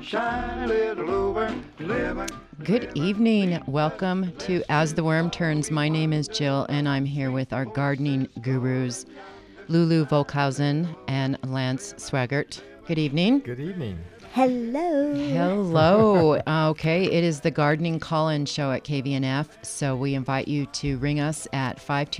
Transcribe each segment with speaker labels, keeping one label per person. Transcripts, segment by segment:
Speaker 1: shiny little bluebird living.
Speaker 2: Good evening. Welcome to As the Worm Turns. My name is Jill, and I'm here with our gardening gurus, Lulu Volkhausen and Lance Swaggart. Good evening.
Speaker 3: Good evening.
Speaker 4: Hello.
Speaker 2: Hello. Okay, it is the Gardening Call-In Show at KVNF, so we invite you to ring us at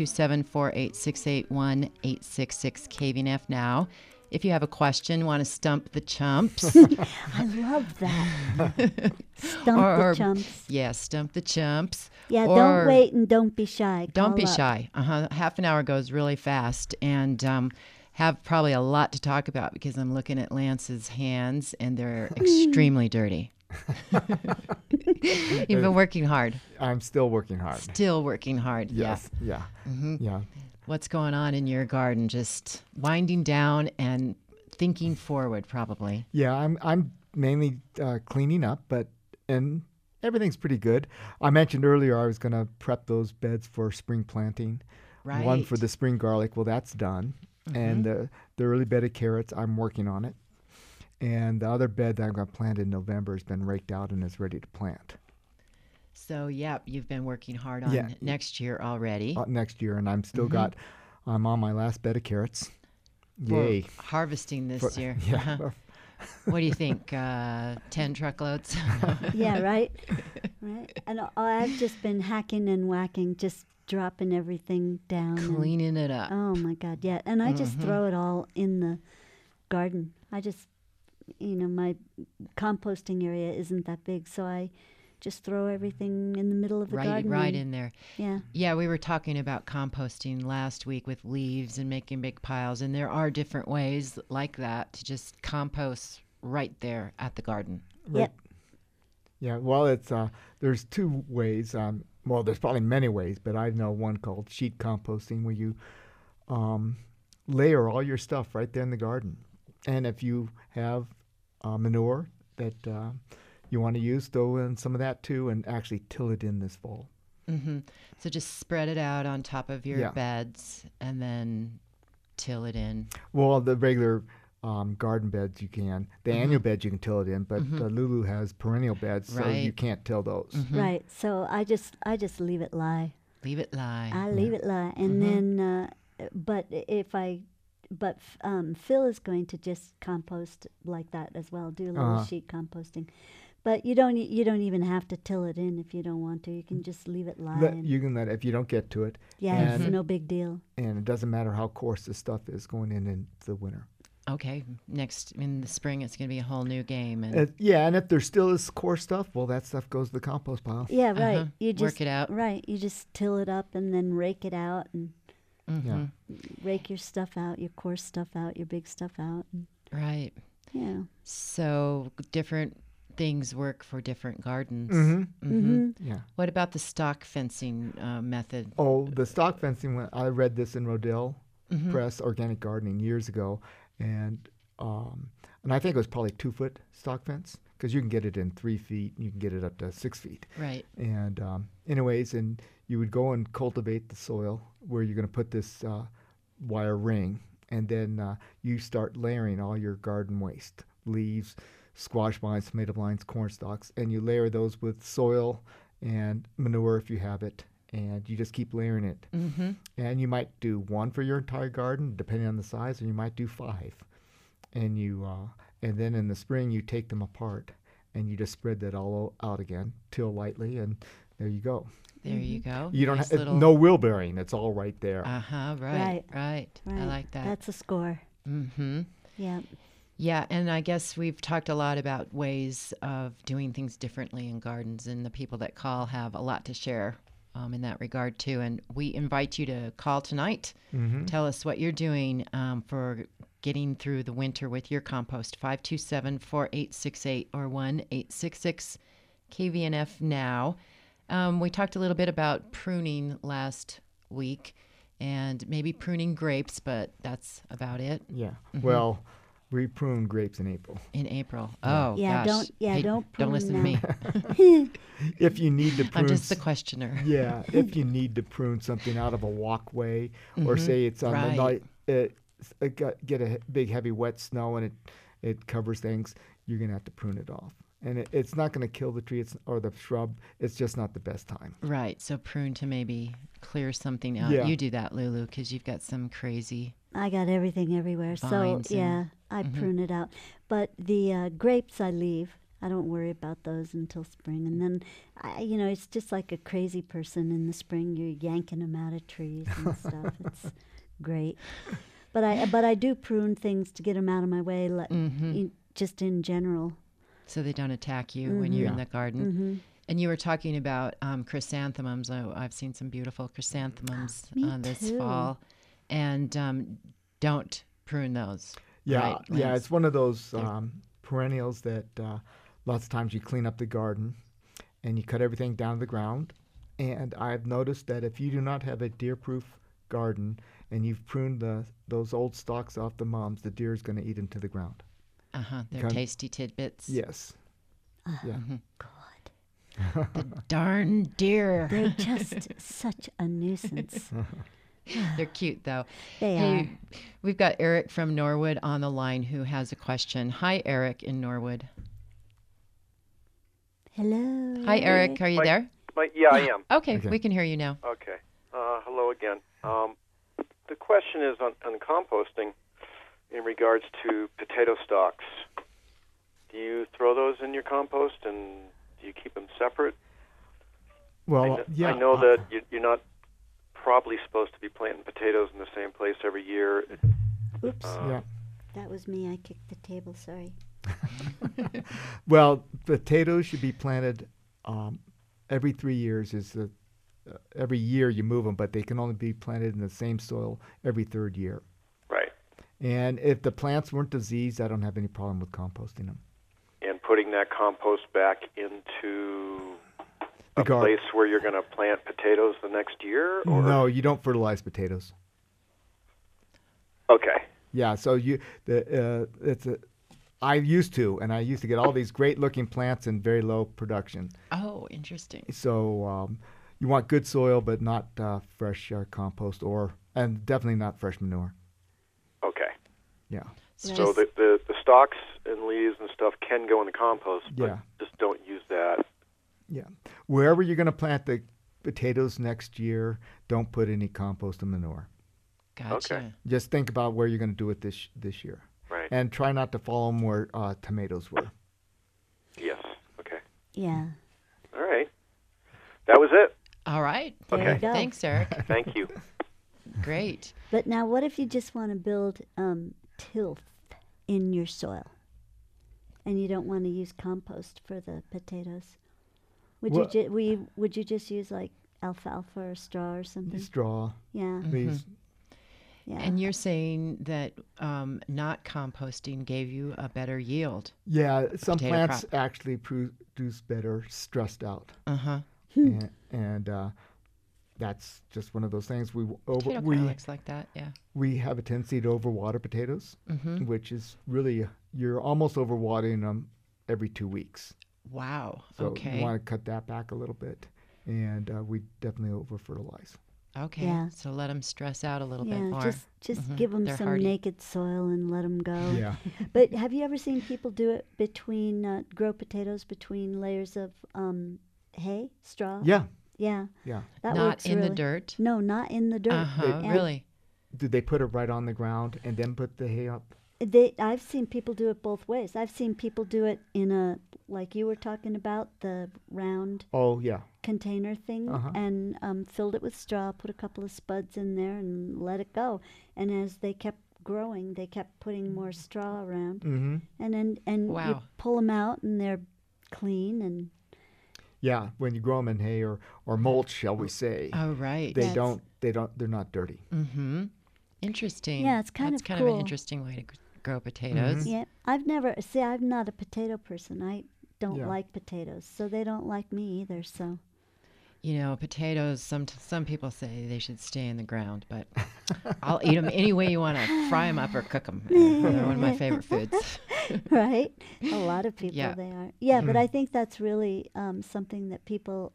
Speaker 2: 527-486-81-866 KVNF now. If you have a question, want to stump the chumps.
Speaker 4: I love that. Stump the chumps.
Speaker 2: Yeah, stump the chumps.
Speaker 4: Yeah,
Speaker 2: Or
Speaker 4: don't wait and don't be shy.
Speaker 2: Don't
Speaker 4: Call
Speaker 2: be
Speaker 4: up.
Speaker 2: shy. Half an hour goes really fast, and have probably a lot to talk about because I'm looking at Lance's hands, and they're extremely dirty. You've been working hard.
Speaker 3: I'm still working hard.
Speaker 2: Still working hard.
Speaker 3: Yes.
Speaker 2: Yeah.
Speaker 3: Yeah. Yeah.
Speaker 2: What's going on in your garden? Just winding down and thinking forward, probably.
Speaker 3: Yeah. I'm mainly cleaning up, and everything's pretty good. I mentioned earlier I was going to prep those beds for spring planting.
Speaker 2: Right.
Speaker 3: One for the spring garlic. Well, that's done.
Speaker 2: Mm-hmm.
Speaker 3: And the early bed of carrots, I'm working on it. And the other bed that I'm going to plant in November has been raked out and is ready to plant.
Speaker 2: So, yeah, you've been working hard on
Speaker 3: Yeah.
Speaker 2: next year already.
Speaker 3: Next year, and I'm still I'm on my last bed of carrots.
Speaker 2: For
Speaker 3: Yay.
Speaker 2: harvesting this year.
Speaker 3: Yeah.
Speaker 2: Uh-huh. What do you think? 10 truckloads?
Speaker 4: Yeah, right. Right. And I've just been hacking and whacking, just dropping everything down.
Speaker 2: Cleaning it up.
Speaker 4: Oh my God, yeah. And I just throw it all in the garden. I just, my composting area isn't that big, so I just throw everything in the middle of the garden.
Speaker 2: Right
Speaker 4: and-
Speaker 2: in there.
Speaker 4: Yeah.
Speaker 2: Yeah, we were talking about composting last week with leaves and making big piles, and there are different ways like that to just compost right there at the garden.
Speaker 3: Right.
Speaker 4: Yep.
Speaker 3: Yeah, well, it's there's two ways. Well, there's probably many ways, but I know one called sheet composting, where you layer all your stuff right there in the garden. And if you have manure that you want to use, throw in some of that too, and actually till it in this fall.
Speaker 2: Mm-hmm. So just spread it out on top of your
Speaker 3: Yeah.
Speaker 2: beds and then till it in.
Speaker 3: Well, the regular garden beds you can. The annual beds you can till it in, but Lulu has perennial beds, so you
Speaker 2: Right.
Speaker 3: can't till those.
Speaker 4: Right. So I just leave it lie.
Speaker 2: Leave it lie.
Speaker 4: I leave it lie, and then, Phil is going to just compost like that as well. Do a little sheet composting, but you don't even have to till it in if you don't want to. You can just leave it lie.
Speaker 3: You can let if you don't get to it,
Speaker 4: Yeah, it's no big deal.
Speaker 3: and it doesn't matter how coarse the stuff is going in the winter.
Speaker 2: Okay, next in the spring it's going to be a whole new game. And
Speaker 3: And if there still is coarse stuff, well, that stuff goes to the compost pile.
Speaker 4: Yeah, right. You just
Speaker 2: Work it out.
Speaker 4: Right. You just till it up and then rake it out and
Speaker 3: Yeah.
Speaker 4: rake your stuff out, your coarse stuff out, your big stuff out. And,
Speaker 2: Right.
Speaker 4: yeah.
Speaker 2: So different things work for different gardens.
Speaker 3: Yeah.
Speaker 2: What about the stock fencing method?
Speaker 3: Oh, the stock fencing one, I read this in Rodale Press Organic Gardening years ago, and I think it was probably 2-foot stock fence, because you can get it in 3 feet, and you can get it up to 6 feet.
Speaker 2: Right.
Speaker 3: And anyways, and you would go and cultivate the soil where you're going to put this wire ring, and then you start layering all your garden waste, leaves, squash vines, tomato vines, corn stalks, and you layer those with soil and manure if you have it, and you just keep layering it. And you might do one for your entire garden, depending on the size, or you might do 5. And and then in the spring you take them apart, and you just spread that all out again, till lightly, and there you go.
Speaker 2: There you go.
Speaker 3: You don't
Speaker 2: Nice
Speaker 3: have
Speaker 2: little-
Speaker 3: no wheel bearing; it's all right there.
Speaker 2: Right. I like that.
Speaker 4: That's a score.
Speaker 2: Mm-hmm.
Speaker 4: Yeah.
Speaker 2: Yeah, and I guess we've talked a lot about ways of doing things differently in gardens, and the people that call have a lot to share in that regard too. And we invite you to call tonight. Tell us what you're doing for getting through the winter with your compost. 527-4868 or 1-866-KVNF now. We talked a little bit about pruning last week and maybe pruning grapes, but that's about it.
Speaker 3: Yeah. Well, we prune grapes in April.
Speaker 2: In April. Oh,
Speaker 4: Yeah,
Speaker 2: gosh.
Speaker 4: don't
Speaker 2: Don't
Speaker 4: prune
Speaker 2: listen to
Speaker 4: now.
Speaker 2: me.
Speaker 3: If you need to prune,
Speaker 2: I'm just the questioner.
Speaker 3: yeah. If you need to prune something out of a walkway, or say it's on
Speaker 2: Right.
Speaker 3: the night, get a big heavy wet snow and it covers things, you're going to have to prune it off. And it's not going to kill the tree or the shrub. It's just not the best time.
Speaker 2: Right. So prune to maybe clear something out.
Speaker 3: Yeah.
Speaker 2: You do that, Lulu, because you've got some crazy.
Speaker 4: I got everything everywhere. So,
Speaker 2: Vines and-
Speaker 4: yeah, I prune it out. But the grapes I leave. I don't worry about those until spring. And then, it's just like a crazy person in the spring. You're yanking them out of trees and stuff. It's great. But I do prune things to get them out of my way, just in general.
Speaker 2: So they don't attack you when you're in the garden.
Speaker 4: Mm-hmm.
Speaker 2: And you were talking about chrysanthemums. I've seen some beautiful chrysanthemums
Speaker 4: Me
Speaker 2: this
Speaker 4: too.
Speaker 2: fall. And don't prune those.
Speaker 3: Yeah,
Speaker 2: right,
Speaker 3: yeah,
Speaker 2: Lance?
Speaker 3: it's one of those perennials that lots of times you clean up the garden and you cut everything down to the ground. And I've noticed that if you do not have a deer-proof garden and you've pruned those old stalks off the mums, the deer is going to eat them to the ground.
Speaker 2: They're
Speaker 3: Come-
Speaker 2: tasty tidbits.
Speaker 3: Yes. Yeah.
Speaker 4: God,
Speaker 2: The darn deer.
Speaker 4: they're just such a nuisance.
Speaker 2: They're cute, though.
Speaker 4: They
Speaker 2: Hey, we've got Eric from Norwood on the line who has a question. Hi, Eric in Norwood.
Speaker 4: Hello.
Speaker 2: Hi, Eric. Are you there?
Speaker 5: Yeah, I am.
Speaker 2: Okay,
Speaker 3: Okay.
Speaker 2: we can hear you now.
Speaker 5: Okay. Hello again. The question is on composting in regards to potato stalks. Do you throw those in your compost, and do you keep them separate?
Speaker 3: Well, yeah.
Speaker 5: I know that you're not probably supposed to be planting potatoes in the same place every year.
Speaker 4: Oops,
Speaker 3: Yeah.
Speaker 4: that was me. I kicked the table. Sorry.
Speaker 3: Well, potatoes should be planted every 3 years. Every year you move them, but they can only be planted in the same soil every third year.
Speaker 5: Right.
Speaker 3: And if the plants weren't diseased, I don't have any problem with composting them.
Speaker 5: And putting that compost back into
Speaker 3: The
Speaker 5: a
Speaker 3: garden.
Speaker 5: place where you're going to plant potatoes the next year? Or?
Speaker 3: No, you don't fertilize potatoes.
Speaker 5: Okay.
Speaker 3: Yeah, so I used to get all these great-looking plants in very low production.
Speaker 2: Oh, interesting.
Speaker 3: So you want good soil, but not fresh compost, and definitely not fresh manure.
Speaker 5: Okay.
Speaker 3: Yeah,
Speaker 5: So the stalks and leaves and stuff can go in the compost, but
Speaker 3: Yeah.
Speaker 5: just don't use that.
Speaker 3: yeah. Wherever you're going to plant the potatoes next year, don't put any compost and manure.
Speaker 2: Gotcha.
Speaker 5: Okay.
Speaker 3: Just think about where you're going to do it this year,
Speaker 5: Right.
Speaker 3: and try not to follow them where tomatoes were.
Speaker 5: Yes. Okay.
Speaker 4: Yeah.
Speaker 5: All right. That was it.
Speaker 2: All right.
Speaker 4: There
Speaker 5: Okay.
Speaker 4: you go.
Speaker 2: Thanks, Eric.
Speaker 5: Thank you.
Speaker 2: Great.
Speaker 4: But now, what if you just want to build tilth in your soil, and you don't want to use compost for the potatoes?
Speaker 3: Well-
Speaker 4: Would you just use like alfalfa or straw or something?
Speaker 3: Straw,
Speaker 4: Yeah.
Speaker 3: please.
Speaker 4: Yeah.
Speaker 2: And you're saying that not composting gave you a better yield.
Speaker 3: Yeah, some
Speaker 2: Potato
Speaker 3: plants
Speaker 2: crop.
Speaker 3: actually produce better stressed out,
Speaker 2: Uh-huh.
Speaker 3: and that's just one of those things.
Speaker 2: Potato
Speaker 3: we
Speaker 2: looks like that, yeah.
Speaker 3: we have a tendency to overwater potatoes, which is really you're almost overwatering them every 2 weeks.
Speaker 2: Wow.
Speaker 3: So
Speaker 2: Okay.
Speaker 3: you want to cut that back a little bit, and we definitely over fertilize.
Speaker 2: Okay.
Speaker 4: Yeah.
Speaker 2: So let them stress out a little bit
Speaker 4: Yeah,
Speaker 2: more.
Speaker 4: just give them
Speaker 2: They're
Speaker 4: some
Speaker 2: hardy.
Speaker 4: naked soil and let them go.
Speaker 3: Yeah.
Speaker 4: But have you ever seen people do it grow potatoes between layers of hay, straw?
Speaker 3: Yeah,
Speaker 4: Yeah.
Speaker 3: yeah.
Speaker 4: That
Speaker 2: Not
Speaker 4: works
Speaker 2: in
Speaker 4: really.
Speaker 2: the dirt.
Speaker 4: No, not in the dirt.
Speaker 2: Uh-huh.
Speaker 4: And
Speaker 2: Really?
Speaker 3: Did they put it right on the ground and then put the hay up?
Speaker 4: I've seen people do it both ways. I've seen people do it in a, like you were talking about, the round
Speaker 3: Oh, yeah.
Speaker 4: container thing,
Speaker 3: Uh-huh.
Speaker 4: and filled it with straw, put a couple of spuds in there, and let it go. And as they kept growing, they kept putting more straw around.
Speaker 3: Mm-hmm.
Speaker 4: And you
Speaker 2: Wow.
Speaker 4: pull them out, and they're clean. And
Speaker 3: Yeah, when you grow them in hay or mulch, shall we say,
Speaker 2: Oh, right.
Speaker 4: Yes.
Speaker 3: they're not dirty.
Speaker 2: Mm-hmm. Interesting.
Speaker 4: Yeah, it's kind
Speaker 2: That's
Speaker 4: of
Speaker 2: kind of an
Speaker 4: cool.
Speaker 2: interesting way to grow potatoes.
Speaker 4: yeah, I'm not a potato person. I don't
Speaker 3: Yeah.
Speaker 4: like potatoes, so they don't like me either. So
Speaker 2: You know, potatoes, some people say they should stay in the ground, but I'll eat them any way you want to fry them up or cook them. They're one of my favorite foods.
Speaker 4: right, a lot of people
Speaker 2: Yeah.
Speaker 4: they are. Yeah, but I think that's really something that people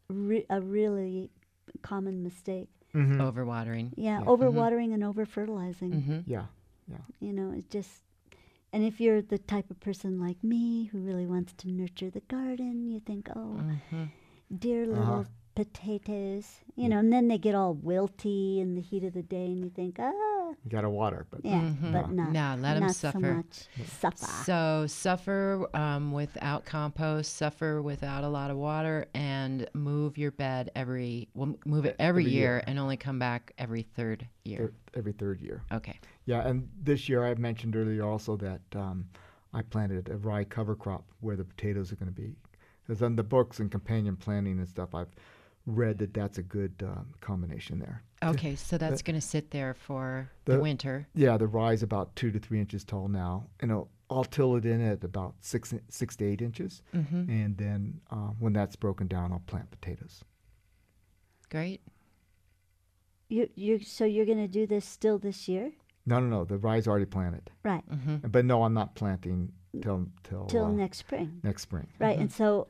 Speaker 4: a really common mistake.
Speaker 3: Mm-hmm.
Speaker 2: Overwatering.
Speaker 4: Yeah,
Speaker 3: Yeah.
Speaker 4: overwatering and over fertilizing.
Speaker 2: Mm-hmm.
Speaker 3: Yeah.
Speaker 4: You know, it just and if you're the type of person like me who really wants to nurture the garden, you think, oh, dear little potatoes, you know, and then they get all wilty in the heat of the day, and you think,
Speaker 3: You got to water, but
Speaker 4: yeah, but not,
Speaker 2: No, let 'em
Speaker 4: not so
Speaker 2: suffer.
Speaker 4: much. Suffer.
Speaker 2: So suffer without compost, suffer without a lot of water, and move your bed move it every
Speaker 3: Every
Speaker 2: year
Speaker 3: year.
Speaker 2: and only come back every third year.
Speaker 3: every third year.
Speaker 2: Okay.
Speaker 3: Yeah, and this year I mentioned earlier also that I planted a rye cover crop where the potatoes are going to be. Because on the books and companion planting and stuff, I've read that that's a good combination there.
Speaker 2: Okay, so that's going to sit there for the
Speaker 3: the-
Speaker 2: winter.
Speaker 3: Yeah, the rye is about 2 to 3 inches tall now. I'll till it in at about 6 to 8 inches. And then when that's broken down, I'll plant potatoes.
Speaker 2: Great.
Speaker 4: So you're going to do this still this year?
Speaker 3: No. The rye's already planted.
Speaker 4: Right.
Speaker 3: But no, I'm not planting till
Speaker 4: Next spring.
Speaker 3: next spring.
Speaker 4: Right. And so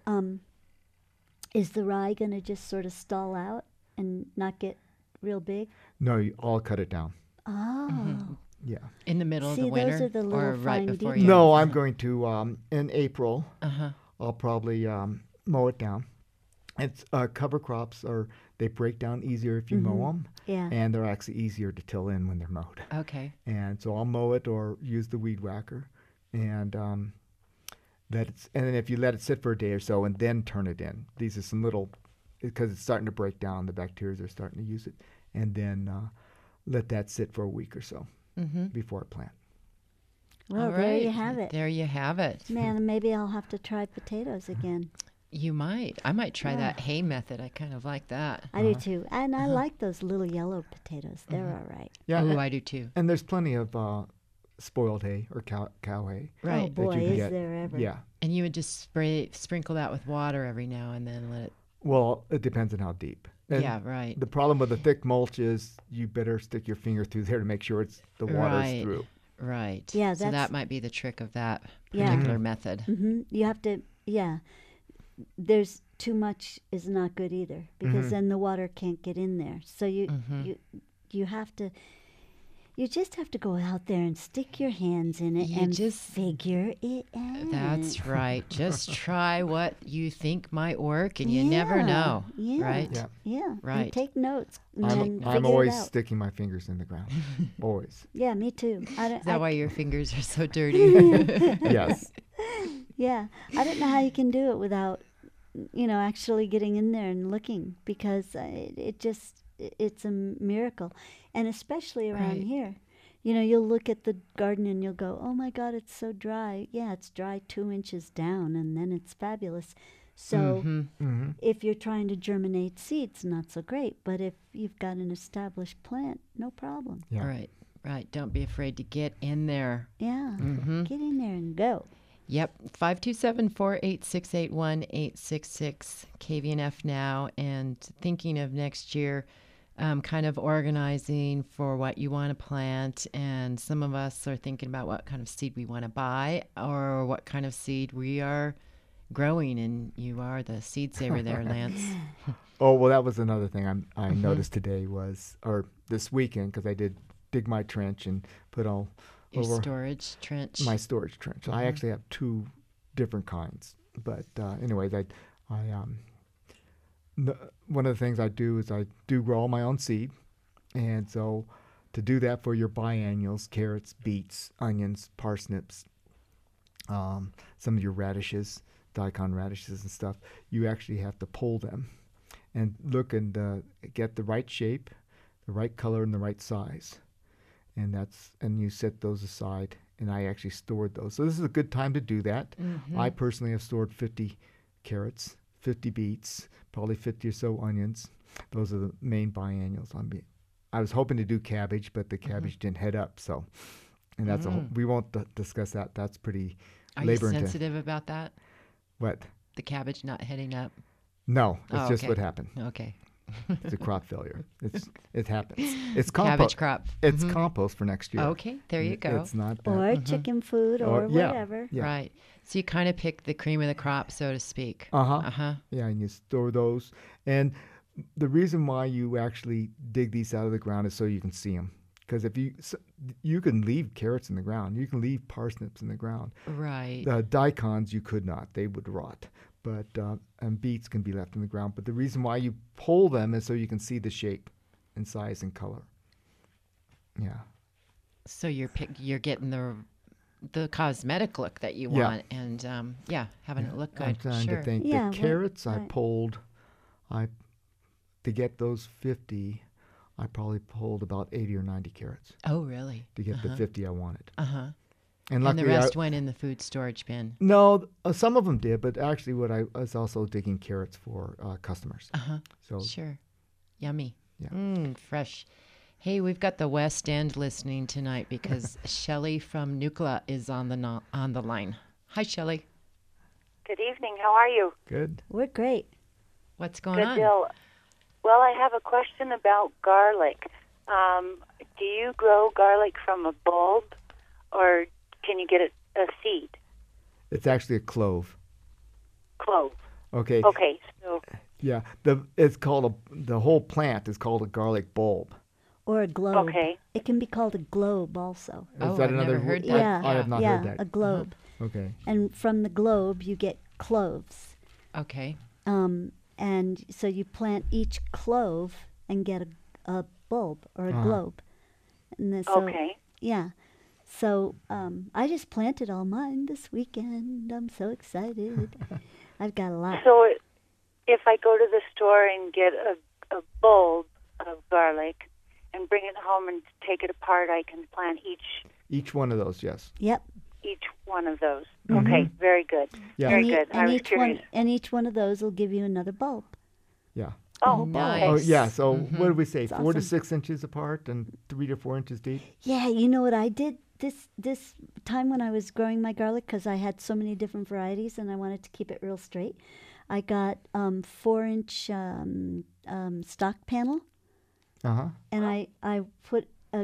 Speaker 4: is the rye going to just sort of stall out and not get real big?
Speaker 3: No, I'll cut it down.
Speaker 4: Oh.
Speaker 3: Yeah.
Speaker 2: In the middle
Speaker 4: See,
Speaker 2: of the winter
Speaker 4: those are the
Speaker 2: or
Speaker 4: little
Speaker 2: right
Speaker 4: fine
Speaker 2: before
Speaker 4: details.
Speaker 2: you?
Speaker 3: No, I'm going to in April.
Speaker 2: Uh-huh.
Speaker 3: I'll probably mow it down. It's cover crops they break down easier if you mow them,
Speaker 4: Yeah.
Speaker 3: and they're actually easier to till in when they're mowed.
Speaker 2: Okay.
Speaker 3: And so I'll mow it or use the weed whacker, and and then if you let it sit for a day or so and then turn it in, these are some little, because it's starting to break down, the bacteria are starting to use it, and then let that sit for a week or so before I plant.
Speaker 4: Well,
Speaker 2: All
Speaker 4: there you
Speaker 2: right.
Speaker 4: have it.
Speaker 2: There you have it.
Speaker 4: Man, maybe I'll have to try potatoes again.
Speaker 2: You might. I might try that hay method. I kind of like that.
Speaker 4: I do too. And I like those little yellow potatoes. They're all right.
Speaker 3: Yeah,
Speaker 2: Ooh,
Speaker 3: and,
Speaker 2: I do too.
Speaker 3: and there's plenty of spoiled hay or cow hay.
Speaker 2: Right.
Speaker 4: Oh, boy,
Speaker 3: that you can
Speaker 4: is
Speaker 3: get.
Speaker 4: there ever.
Speaker 3: Yeah.
Speaker 2: And you would just sprinkle that with water every now and then let it.
Speaker 3: Well, it depends on how deep. And
Speaker 2: Yeah, right.
Speaker 3: The problem with the thick mulch is you better stick your finger through there to make sure the water's
Speaker 2: Right.
Speaker 3: through.
Speaker 2: Right.
Speaker 4: Yeah,
Speaker 2: so
Speaker 4: that's-
Speaker 2: that might be the trick of that
Speaker 4: Yeah.
Speaker 2: particular method.
Speaker 4: You have to, there's too much is not good either, because then the water can't get in there. So you have to, you just have to go out there and stick your hands in it
Speaker 2: You
Speaker 4: and
Speaker 2: just-
Speaker 4: figure it out.
Speaker 2: That's right. Just try what you think might work, and you never know.
Speaker 4: Yeah.
Speaker 2: Right?
Speaker 3: Yeah.
Speaker 4: Yeah.
Speaker 2: Right.
Speaker 4: And take notes and then
Speaker 3: I'm
Speaker 4: figure
Speaker 3: always
Speaker 4: it out.
Speaker 3: sticking my fingers in the ground. Always.
Speaker 4: Yeah, me too.
Speaker 2: Is that why your fingers are so dirty?
Speaker 3: Yes.
Speaker 4: Yeah, I don't know how you can do it without, actually getting in there and looking, because it's a miracle, and especially around
Speaker 2: Right.
Speaker 4: here. You'll look at the garden and you'll go, oh my God, it's so dry. Yeah, it's dry 2 inches down, and then it's fabulous. So if you're trying to germinate seeds, not so great. But if you've got an established plant, no problem.
Speaker 3: Yeah.
Speaker 2: Right. Don't be afraid to get in there.
Speaker 4: Yeah, get in there and go.
Speaker 2: Yep, 527-486-81-866, KVNF now, and thinking of next year, kind of organizing for what you want to plant, and some of us are thinking about what kind of seed we want to buy or what kind of seed we are growing, and you are the seed saver there, Lance.
Speaker 3: Oh, well, that was another thing I noticed today or this weekend, because I did dig my trench and put all
Speaker 2: Your
Speaker 3: over
Speaker 2: storage trench.
Speaker 3: my storage trench. I actually have 2 different kinds. But anyways, one of the things I do is I do grow all my own seed. And so to do that for your biennials, carrots, beets, onions, parsnips, some of your radishes, daikon radishes and stuff, you actually have to pull them and look and get the right shape, the right color, and the right size. And you set those aside, and I actually stored those. So this is a good time to do that. I personally have stored 50 carrots, 50 beets, probably 50 or so onions. Those are the main biennials on me. I was hoping to do cabbage, but the cabbage didn't head up. So, and that's we won't discuss that. That's pretty
Speaker 2: Are you
Speaker 3: labor intensive.
Speaker 2: sensitive about that?
Speaker 3: What?
Speaker 2: The cabbage not heading up?
Speaker 3: No, it's
Speaker 2: Oh,
Speaker 3: just
Speaker 2: okay.
Speaker 3: what happened.
Speaker 2: Okay.
Speaker 3: It's a crop failure. It happens. It's
Speaker 2: Cabbage
Speaker 3: compost.
Speaker 2: crop.
Speaker 3: It's compost for next year.
Speaker 2: Okay, there you go.
Speaker 3: It's not that.
Speaker 4: Or chicken food or
Speaker 3: yeah.
Speaker 4: whatever.
Speaker 3: Yeah.
Speaker 2: Right. So you kind of pick the cream of the crop, so to speak.
Speaker 3: Uh-huh. Yeah, and you store those. And the reason why you actually dig these out of the ground is so you can see them. Because if you can leave carrots in the ground, you can leave parsnips in the ground.
Speaker 2: Right.
Speaker 3: Daikons you could not; they would rot. But and beets can be left in the ground. But the reason why you pull them is so you can see the shape, and size and color. Yeah.
Speaker 2: So you're getting the cosmetic look that you
Speaker 3: Yeah.
Speaker 2: want, and having it look good.
Speaker 3: I'm trying
Speaker 2: Sure.
Speaker 3: to think.
Speaker 4: Yeah,
Speaker 3: The carrots I
Speaker 4: right.
Speaker 3: pulled, to get those 50, I probably pulled about 80 or 90 carrots
Speaker 2: Oh, really?
Speaker 3: to get the 50 I wanted.
Speaker 2: Uh-huh.
Speaker 3: And
Speaker 2: And the
Speaker 3: luckily,
Speaker 2: rest went in the food storage bin.
Speaker 3: no, some of them did, but actually, what I was also digging carrots for customers.
Speaker 2: Uh-huh.
Speaker 3: So
Speaker 2: Sure. Yummy.
Speaker 3: Yeah.
Speaker 2: Fresh. Hey, we've got the West End listening tonight because Shelley from Nucla is on the line. Hi, Shelley.
Speaker 6: Good evening. How are you?
Speaker 3: good.
Speaker 4: We're great.
Speaker 2: What's going
Speaker 6: Good
Speaker 2: on?
Speaker 6: deal. Well, I have a question about garlic. Do you grow garlic from a bulb, or can you get a seed?
Speaker 3: It's actually a clove.
Speaker 6: Clove.
Speaker 3: Okay.
Speaker 6: Okay, so
Speaker 3: Yeah. The whole plant is called a garlic bulb.
Speaker 4: Or a globe.
Speaker 6: Okay.
Speaker 4: It can be called a globe also.
Speaker 2: Oh,
Speaker 3: Is that
Speaker 2: I've
Speaker 3: another
Speaker 2: never heard
Speaker 3: word?
Speaker 2: that.
Speaker 4: Yeah,
Speaker 3: I have not
Speaker 4: yeah,
Speaker 3: heard
Speaker 4: a
Speaker 3: that.
Speaker 4: globe.
Speaker 3: Okay.
Speaker 4: And from the globe, you get cloves.
Speaker 2: Okay.
Speaker 4: And so you plant each clove and get a bulb or a globe. And then, so,
Speaker 6: okay.
Speaker 4: Yeah. So I just planted all mine this weekend. I'm so excited. I've got a lot.
Speaker 6: So if I go to the store and get a bulb of garlic and bring it home and take it apart, I can plant
Speaker 3: Each one of those, yes.
Speaker 4: Yep.
Speaker 6: each one of those. Okay, very good.
Speaker 3: Yeah.
Speaker 6: Very
Speaker 4: and
Speaker 6: good. I was curious.
Speaker 4: each one of those will give you another bulb.
Speaker 3: Yeah.
Speaker 6: Oh,
Speaker 2: Nice.
Speaker 3: Oh, yeah. So what did we say?
Speaker 4: It's
Speaker 3: 4 to
Speaker 4: awesome.
Speaker 3: 6 inches apart and 3 to 4 inches deep?
Speaker 4: Yeah, you know what I did this time when I was growing my garlic, because I had so many different varieties and I wanted to keep it real straight. I got 4-inch stock panel,
Speaker 3: Uh-huh.
Speaker 4: and I put a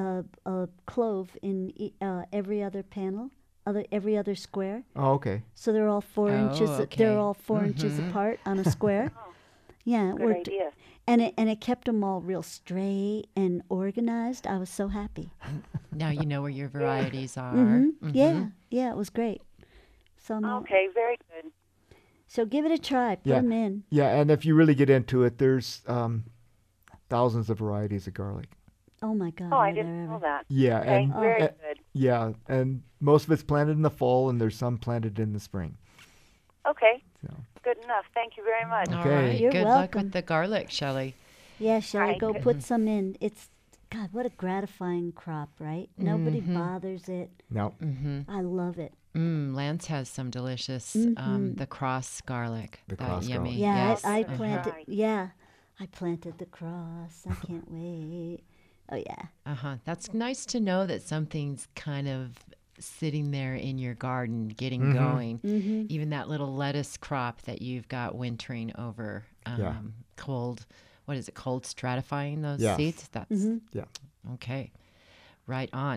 Speaker 4: clove in every other panel, every other square.
Speaker 3: Oh, okay.
Speaker 4: So they're all 4 inches.
Speaker 2: okay.
Speaker 4: They're all 4 inches apart on a square. Yeah, it
Speaker 6: good
Speaker 4: worked.
Speaker 6: idea.
Speaker 4: And it kept them all real straight and organized. I was so happy.
Speaker 2: Now you know where your varieties are.
Speaker 4: Yeah, it was great. So
Speaker 6: Okay, very good.
Speaker 4: So give it a try. Put
Speaker 3: Yeah.
Speaker 4: them in.
Speaker 3: Yeah, and if you really get into it, there's thousands of varieties of garlic.
Speaker 4: Oh my God!
Speaker 6: Oh, I
Speaker 4: are there
Speaker 6: didn't know
Speaker 4: ever.
Speaker 6: that.
Speaker 3: Yeah,
Speaker 6: Okay,
Speaker 3: and
Speaker 6: very
Speaker 3: uh,
Speaker 6: good.
Speaker 3: yeah, and most of it's planted in the fall, and there's some planted in the spring.
Speaker 6: Okay,
Speaker 3: So
Speaker 6: good enough. Thank you very much.
Speaker 2: All
Speaker 3: Okay.
Speaker 2: right.
Speaker 4: You're
Speaker 2: Good luck
Speaker 4: welcome.
Speaker 2: with the garlic, Shelley.
Speaker 4: Yeah, Shelley,
Speaker 6: Right.
Speaker 4: go put some in. It's God, what a gratifying crop, right? Nobody bothers it.
Speaker 3: no,
Speaker 4: I love it.
Speaker 2: Lance has some delicious, the cross garlic.
Speaker 3: The
Speaker 2: that
Speaker 3: cross
Speaker 2: yummy.
Speaker 3: garlic.
Speaker 4: Yeah,
Speaker 2: Yes.
Speaker 4: I
Speaker 6: Uh-huh.
Speaker 4: planted.
Speaker 6: Right.
Speaker 4: Yeah, I planted the cross. I can't wait. Oh yeah.
Speaker 2: Uh-huh. That's nice to know that something's kind of sitting there in your garden getting going. Even that little lettuce crop that you've got wintering over
Speaker 3: Yeah.
Speaker 2: cold, what is it, cold stratifying those
Speaker 3: Yes.
Speaker 2: seeds? That's
Speaker 3: yeah.
Speaker 2: okay. Right on.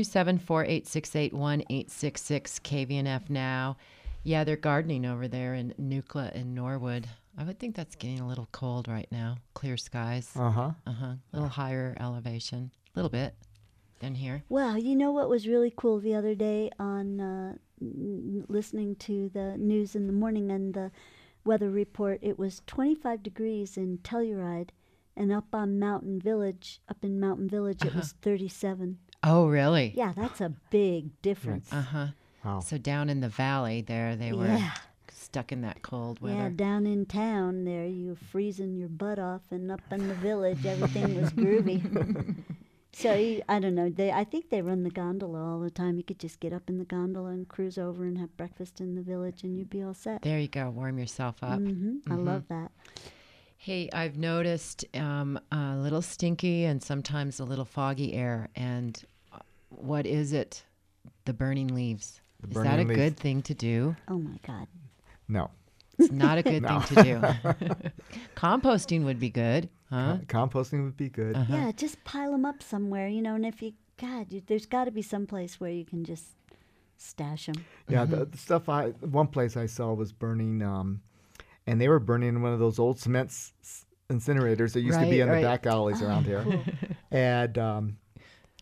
Speaker 2: 527-486-81-866 KVNF now. Yeah, they're gardening over there in Nucla and Norwood. I would think that's getting a little cold right now. Clear skies.
Speaker 3: Uh-huh.
Speaker 2: A little higher elevation. A little bit than here.
Speaker 4: Well, you know what was really cool the other day on listening to the news in the morning and the weather report? It was 25 degrees in Telluride, and up in Mountain Village, it was 37.
Speaker 2: Oh, really?
Speaker 4: Yeah, that's a big difference.
Speaker 2: Uh-huh.
Speaker 3: Wow.
Speaker 2: So down in the valley there, they were
Speaker 4: Yeah.
Speaker 2: stuck in that cold
Speaker 4: Yeah,
Speaker 2: weather.
Speaker 4: down in town there, you were freezing your butt off, and up in the village, everything was groovy. So I don't know. I think they run the gondola all the time. You could just get up in the gondola and cruise over and have breakfast in the village, and you'd be all set.
Speaker 2: There you go. Warm yourself up.
Speaker 4: I love that.
Speaker 2: Hey, I've noticed a little stinky and sometimes a little foggy air. And what is it? The burning leaves. Is that a
Speaker 3: burning leaves.
Speaker 2: good thing to do?
Speaker 4: Oh my God.
Speaker 3: No.
Speaker 2: It's not a good thing to do. Composting would be good, huh?
Speaker 3: Composting would be good.
Speaker 4: Yeah, just pile them up somewhere, and if you, there's got to be some place where you can just stash them.
Speaker 3: Yeah, the stuff one place I saw was burning, and they were burning in one of those old cement incinerators that used to be
Speaker 2: Right,
Speaker 3: in the
Speaker 2: right.
Speaker 3: back alleys around here. And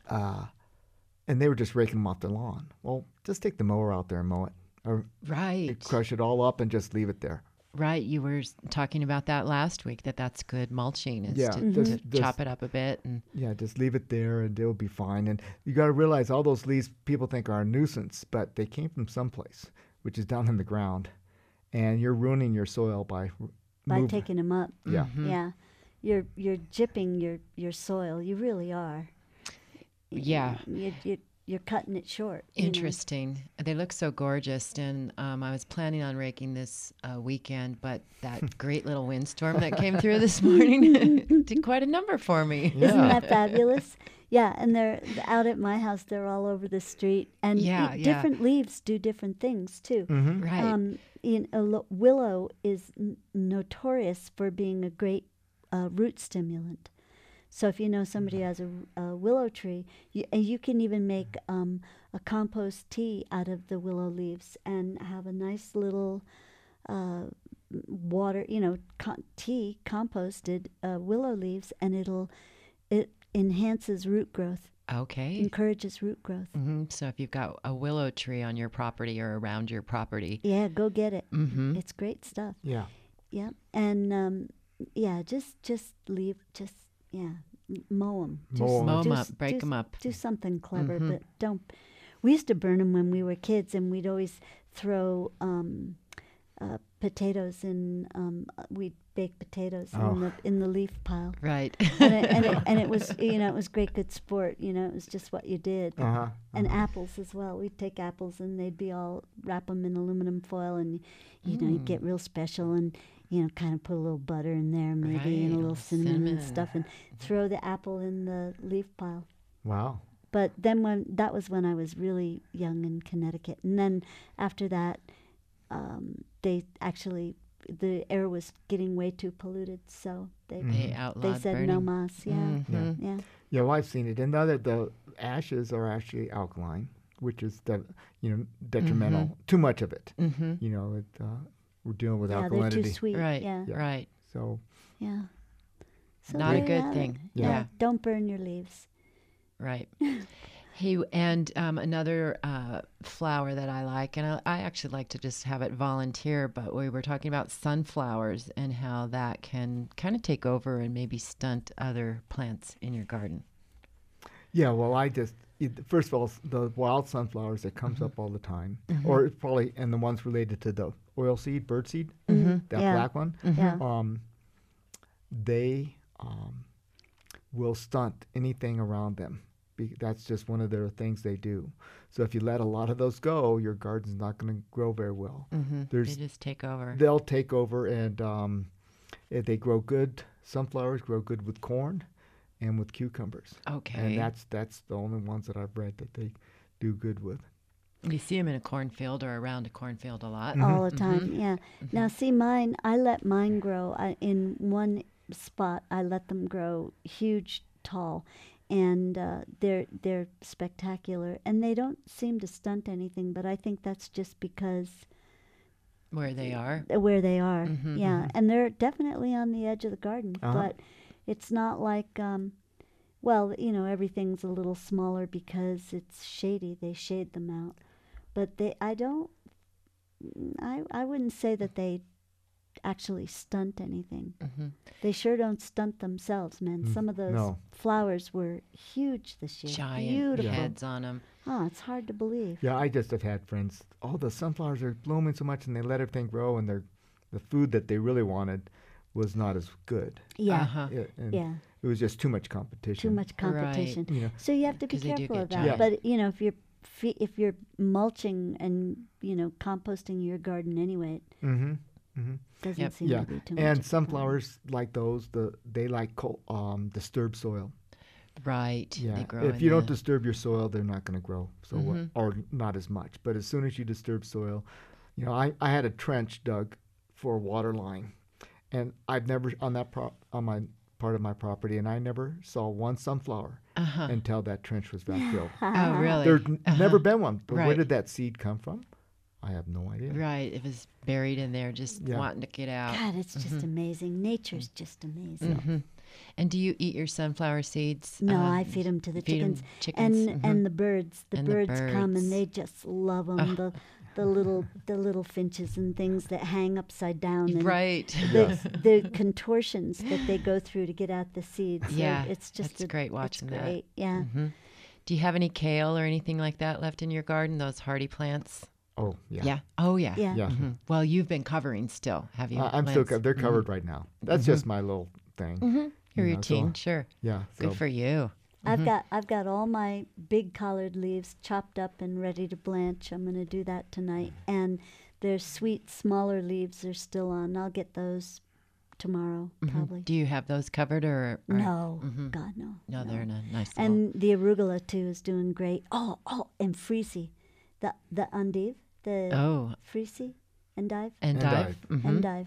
Speaker 3: and they were just raking them off their lawn. Well, just take the mower out there and mow it, or
Speaker 2: Right.
Speaker 3: crush it all up and just leave it there.
Speaker 2: Right. You were talking about that last week, that's good mulching is
Speaker 3: Yeah,
Speaker 2: to,
Speaker 3: just-
Speaker 2: to
Speaker 3: just-
Speaker 2: chop it up a bit. And
Speaker 3: Yeah, just leave it there and it'll be fine. And you got to realize all those leaves people think are a nuisance, but they came from someplace, which is down in the ground, and you're ruining your soil by moving.
Speaker 4: taking them up.
Speaker 3: Yeah.
Speaker 4: Yeah, you're gypping your soil. You really are.
Speaker 2: Yeah.
Speaker 4: You're cutting it short. you know.
Speaker 2: Interesting. They look so gorgeous. And I was planning on raking this weekend, but that great little windstorm that came through this morning did quite a number for me.
Speaker 3: Yeah.
Speaker 4: Isn't that fabulous? Yeah, and they're out at my house. They're all over the street, and
Speaker 2: Yeah, yeah.
Speaker 4: different leaves do different things too.
Speaker 2: Right.
Speaker 4: Willow is notorious for being a great root stimulant. So if you know somebody has a willow tree, you can even make a compost tea out of the willow leaves and have a nice little water, tea composted willow leaves, and it enhances root growth,
Speaker 2: Okay.
Speaker 4: encourages root growth.
Speaker 2: So if you've got a willow tree on your property or around your property,
Speaker 4: Yeah, go get it.
Speaker 2: Mm-hmm.
Speaker 4: It's great stuff.
Speaker 3: Yeah.
Speaker 4: Yeah, and just leave, mow them.
Speaker 3: Mow 'em.
Speaker 2: mow them up, break them up.
Speaker 4: Do something clever, but don't. We used to burn them when we were kids, and we'd always throw potatoes in. We'd bake potatoes in the leaf pile,
Speaker 2: Right.
Speaker 4: and it was it was great good sport. It was just what you did.
Speaker 3: Uh-huh.
Speaker 4: And apples as well. We'd take apples and they'd be all wrap them in aluminum foil, and you'd get real special and kind of put a little butter in there maybe and a
Speaker 2: Right,
Speaker 4: little cinnamon and
Speaker 2: cinnamon.
Speaker 4: stuff, and throw the apple in the leaf pile.
Speaker 3: Wow.
Speaker 4: But then that was when I was really young in Connecticut, and then after that, the air was getting way too polluted, so they
Speaker 2: They outlawed
Speaker 4: said
Speaker 2: burning.
Speaker 4: no mas. Yeah,
Speaker 2: Mhm.
Speaker 4: yeah.
Speaker 3: Yeah, well, I've seen it. And the ashes are actually alkaline, which is detrimental. Too much of it.
Speaker 2: Mm-hmm.
Speaker 3: We're dealing with
Speaker 4: Yeah, they're
Speaker 3: alkalinity.
Speaker 4: too sweet.
Speaker 2: Right.
Speaker 4: Yeah,
Speaker 3: Yeah.
Speaker 2: Right.
Speaker 3: So
Speaker 4: yeah. So
Speaker 2: Not a
Speaker 4: there you
Speaker 2: good
Speaker 4: have
Speaker 2: thing.
Speaker 4: it.
Speaker 2: Yeah.
Speaker 4: Don't burn your leaves.
Speaker 2: Right. Hey, and another flower that I like, and I actually like to just have it volunteer, but we were talking about sunflowers and how that can kind of take over and maybe stunt other plants in your garden.
Speaker 3: yeah, well, first of all, the wild sunflowers that comes up all the time, or it's probably and the ones related to the oilseed, birdseed, that
Speaker 4: Yeah.
Speaker 3: black one,
Speaker 4: Yeah.
Speaker 3: they will stunt anything around them. That's just one of their things they do. So if you let a lot of those go, your garden's not going to grow very well.
Speaker 2: Mm-hmm. They
Speaker 3: There's
Speaker 2: just take over.
Speaker 3: They'll take over, and they grow good. Sunflowers grow good with corn and with cucumbers.
Speaker 2: Okay.
Speaker 3: And that's the only ones that I've read that they do good with.
Speaker 2: You see them in a cornfield or around a cornfield a lot.
Speaker 4: All the time. Yeah. Now see I let mine grow in one spot. I let them grow huge, tall, and they're spectacular, and they don't seem to stunt anything. But I think that's just because
Speaker 2: Where they are.
Speaker 4: where they are.
Speaker 2: Mhm,
Speaker 4: Yeah, and they're definitely on the edge of the garden,
Speaker 3: Uh-huh.
Speaker 4: but it's not like everything's a little smaller because it's shady. They shade them out, but I wouldn't say that they actually stunt anything.
Speaker 2: Mm-hmm.
Speaker 4: They sure don't stunt themselves, man. Some of those
Speaker 3: no.
Speaker 4: flowers were huge this year.
Speaker 2: Giant
Speaker 4: Beautiful.
Speaker 2: heads on them.
Speaker 4: Oh, it's hard to believe.
Speaker 3: Yeah, I just have had friends. Oh, the sunflowers are blooming so much, and they let everything grow, and the food that they really wanted was not as good.
Speaker 4: Yeah,
Speaker 2: Uh-huh.
Speaker 3: And
Speaker 4: yeah.
Speaker 3: it was just too much competition.
Speaker 4: Too much competition.
Speaker 3: You know,
Speaker 4: So you have to be
Speaker 2: 'Cause they do
Speaker 4: careful
Speaker 2: get
Speaker 4: of that.
Speaker 3: giant.
Speaker 4: But if you're mulching and composting your garden anyway, it doesn't
Speaker 2: Yep.
Speaker 4: seem
Speaker 3: yeah.
Speaker 4: to be too much.
Speaker 3: And
Speaker 4: of a
Speaker 3: sunflowers like those, they like disturbed soil.
Speaker 2: Right.
Speaker 3: Yeah.
Speaker 2: They grow
Speaker 3: If
Speaker 2: in
Speaker 3: you don't
Speaker 2: the-
Speaker 3: disturb your soil, they're not going to grow or not as much. But as soon as you disturb soil, I had a trench dug for a water line, and I've never on my part of my property, and I never saw one sunflower until that trench was back filled.
Speaker 2: Oh, really?
Speaker 3: There's never been one. But where
Speaker 2: Right.
Speaker 3: did that seed come from? I have no idea.
Speaker 2: Right. It was buried in there just
Speaker 3: Yeah.
Speaker 2: wanting to get out.
Speaker 4: God, it's just amazing. Nature's just amazing.
Speaker 2: Mhm. And do you eat your sunflower seeds?
Speaker 4: No, I feed them to the
Speaker 2: feed 'em
Speaker 4: chickens,
Speaker 2: chickens,
Speaker 4: and the birds. The
Speaker 2: And the
Speaker 4: birds come
Speaker 2: birds.
Speaker 4: and they just love them. The little finches and things that hang upside down. And
Speaker 2: Right.
Speaker 4: the contortions that they go through to get out the seeds.
Speaker 2: Yeah,
Speaker 4: it's just
Speaker 2: that's great watching
Speaker 4: it's
Speaker 2: that.
Speaker 4: great. Yeah.
Speaker 2: Do you have any kale or anything like that left in your garden? Those hardy plants?
Speaker 3: Oh, yeah.
Speaker 2: Yeah. Oh, yeah.
Speaker 4: Yeah.
Speaker 3: Yeah.
Speaker 2: Well, you've been covering still, have you?
Speaker 3: I'm still,
Speaker 2: plants?
Speaker 3: they're covered right now. That's just my little thing.
Speaker 2: Your
Speaker 3: you know,
Speaker 2: routine,
Speaker 3: so-
Speaker 2: sure.
Speaker 3: Yeah.
Speaker 2: Good
Speaker 3: So,
Speaker 2: for you.
Speaker 4: I've got all my big collard leaves chopped up and ready to blanch. I'm going to do that tonight. And there's sweet smaller leaves are still on. I'll get those tomorrow probably.
Speaker 2: Do you have those covered or
Speaker 4: No, God no.
Speaker 2: No, they're in a nice little.
Speaker 4: And the arugula too is doing great. Oh, and freesie, the endive, the
Speaker 2: Oh,
Speaker 4: freesie, endive,
Speaker 2: endive.
Speaker 4: endive.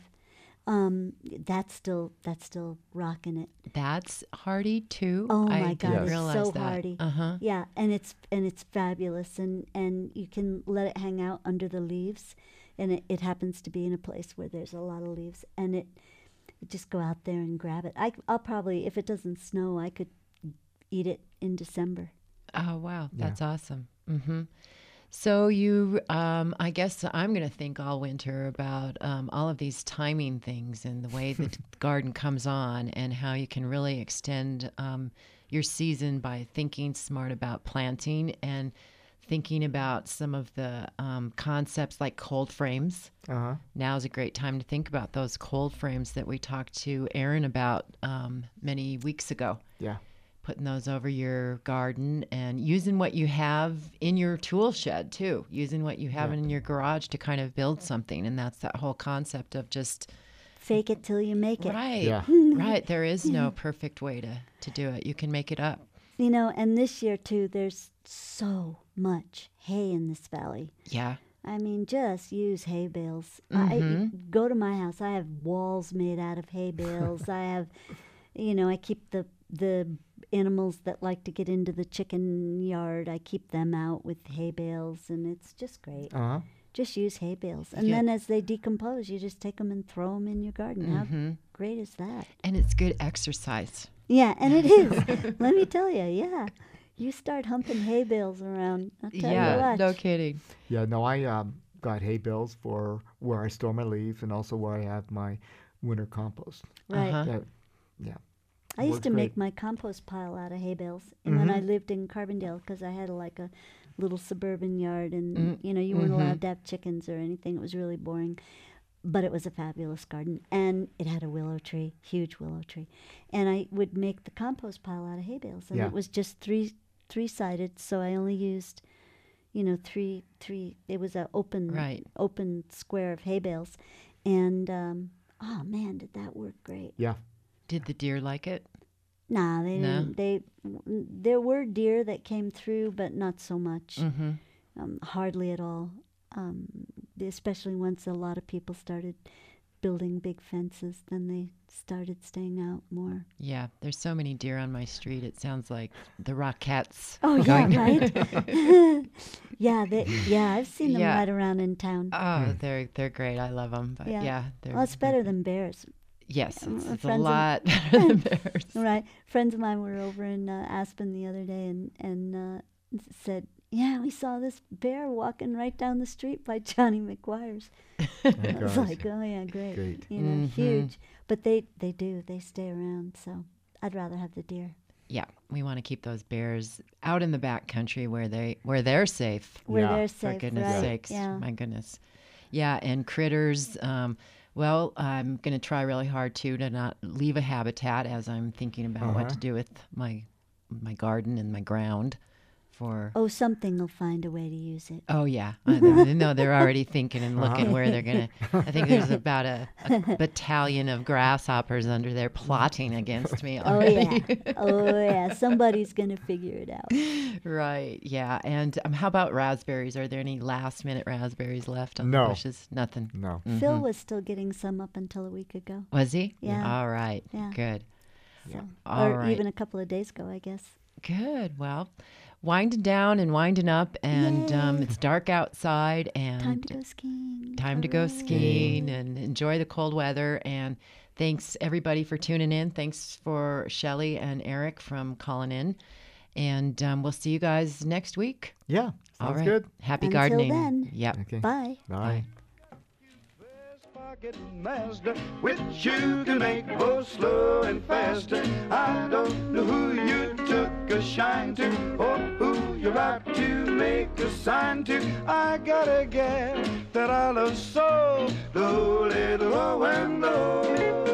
Speaker 4: That's still rocking it.
Speaker 2: That's hardy too.
Speaker 4: Oh
Speaker 2: I
Speaker 4: my
Speaker 2: didn't
Speaker 4: God, it's
Speaker 2: realize
Speaker 4: so
Speaker 2: that.
Speaker 4: hardy.
Speaker 2: Uh-huh.
Speaker 4: Yeah, and it's fabulous, and you can let it hang out under the leaves, and it happens to be in a place where there's a lot of leaves, and it just go out there and grab it. I'll probably, if it doesn't snow, I could eat it in December.
Speaker 2: Oh, wow.
Speaker 3: Yeah.
Speaker 2: That's awesome. So you, I guess I'm going to think all winter about all of these timing things and the way the garden comes on and how you can really extend your season by thinking smart about planting and thinking about some of the concepts like cold frames.
Speaker 3: uh-huh.
Speaker 2: Now's a great time to think about those cold frames that we talked to Aaron about many weeks ago.
Speaker 3: Yeah.
Speaker 2: Putting those over your garden and using what you have in your tool shed too, using what you have in your garage to kind of build something. And that's that whole concept of just,
Speaker 4: Fake it till you make it.
Speaker 2: right,
Speaker 3: Yeah.
Speaker 2: right. There is no perfect way to do it. You can make it up.
Speaker 4: You know, and this year too, there's so much hay in this valley.
Speaker 2: Yeah.
Speaker 4: I mean, just use hay bales.
Speaker 2: Mm-hmm.
Speaker 4: I go to my house. I have walls made out of hay bales. I have, I keep the animals that like to get into the chicken yard. I keep them out with hay bales, and it's just great.
Speaker 3: Uh-huh.
Speaker 4: Just use hay bales, and
Speaker 2: Yeah.
Speaker 4: then as they decompose, you just take them and throw them in your garden. How great is that?
Speaker 2: And it's good exercise.
Speaker 4: Yeah, and it is. Let me tell you, yeah. You start humping hay bales around, I'll tell you
Speaker 2: Yeah,
Speaker 4: what.
Speaker 2: no kidding.
Speaker 3: Yeah, no, I got hay bales for where I store my leaves and also where I have my winter compost.
Speaker 4: Right.
Speaker 2: Uh-huh.
Speaker 3: Yeah.
Speaker 4: I used
Speaker 3: Works
Speaker 4: to make
Speaker 3: great.
Speaker 4: my compost pile out of hay bales and when I lived in Carbondale, because I had like a little suburban yard, and you weren't allowed to have chickens or anything. It was really boring, but it was a fabulous garden, and it had a willow tree, huge willow tree, and I would make the compost pile out of hay bales, and
Speaker 3: Yeah.
Speaker 4: it was just three-sided, so I only used, three. It was a
Speaker 2: Right.
Speaker 4: open square of hay bales, and oh man, did that work great.
Speaker 3: Yeah.
Speaker 2: Did the deer like it?
Speaker 4: Nah, they
Speaker 2: No?
Speaker 4: didn't. There were deer that came through, but not so much.
Speaker 2: Mm-hmm.
Speaker 4: Hardly at all. Especially once a lot of people started building big fences, then they started staying out more.
Speaker 2: Yeah, there's so many deer on my street. It sounds like the Rockettes.
Speaker 4: Oh yeah, right. yeah, I've seen them
Speaker 2: Yeah.
Speaker 4: right around in town.
Speaker 2: Oh, they're great. I love them. But yeah, they're,
Speaker 4: Well, it's better than bears.
Speaker 2: yes, it's a
Speaker 4: friends of-
Speaker 2: lot better than bears.
Speaker 4: Right. Friends of mine were over in Aspen the other day and said, "Yeah, we saw this bear walking right down the street by Johnny McGuire's."
Speaker 3: Oh,
Speaker 4: I was
Speaker 3: gosh.
Speaker 4: like, "Oh yeah, great,
Speaker 3: Great.
Speaker 4: huge." But they stay around. So I'd rather have the deer
Speaker 2: Yeah, we want to keep those bears out in the back country where they're safe.
Speaker 4: where
Speaker 3: Yeah,
Speaker 4: they're
Speaker 2: For
Speaker 4: safe.
Speaker 2: goodness
Speaker 4: right?
Speaker 2: sakes,
Speaker 4: Yeah.
Speaker 2: my goodness. Yeah, and critters. Well, I'm going to try really hard too to not leave a habitat as I'm thinking about what to do with my garden and my ground.
Speaker 4: Oh, something will find a way to use it.
Speaker 2: Oh yeah, no, they're already thinking and looking where they're gonna. I think there's about a battalion of grasshoppers under there plotting against me
Speaker 4: Oh
Speaker 2: already.
Speaker 4: yeah, oh yeah. Somebody's gonna figure it out.
Speaker 2: Right, yeah. And how about raspberries? Are there any last minute raspberries left on
Speaker 3: No.
Speaker 2: the bushes? Nothing.
Speaker 3: No.
Speaker 4: Phil was still getting some up until a week ago.
Speaker 2: Was he?
Speaker 4: Yeah.
Speaker 2: All right.
Speaker 4: Yeah.
Speaker 2: Good.
Speaker 4: So,
Speaker 2: All
Speaker 4: or
Speaker 2: right.
Speaker 4: even a couple of days ago, I guess.
Speaker 2: Good. Well, winding down and winding up, and it's dark outside, and
Speaker 4: Time to go skiing.
Speaker 2: time to go
Speaker 4: Hooray.
Speaker 2: skiing and enjoy the cold weather. And Thanks, everybody, for tuning in. Thanks for Shelley and Eric from calling in. And we'll see you guys next week.
Speaker 3: Yeah,
Speaker 2: All
Speaker 3: sounds
Speaker 2: right.
Speaker 3: good.
Speaker 2: Happy
Speaker 4: Until
Speaker 2: gardening.
Speaker 4: then.
Speaker 2: Yep.
Speaker 3: Okay.
Speaker 4: Bye.
Speaker 3: Bye.
Speaker 1: Pocket Mazda, which you can make both slow and faster. I don't know who you took a shine to, or who you're about to make a sign to. I got a gal that I love so, low, little low and low.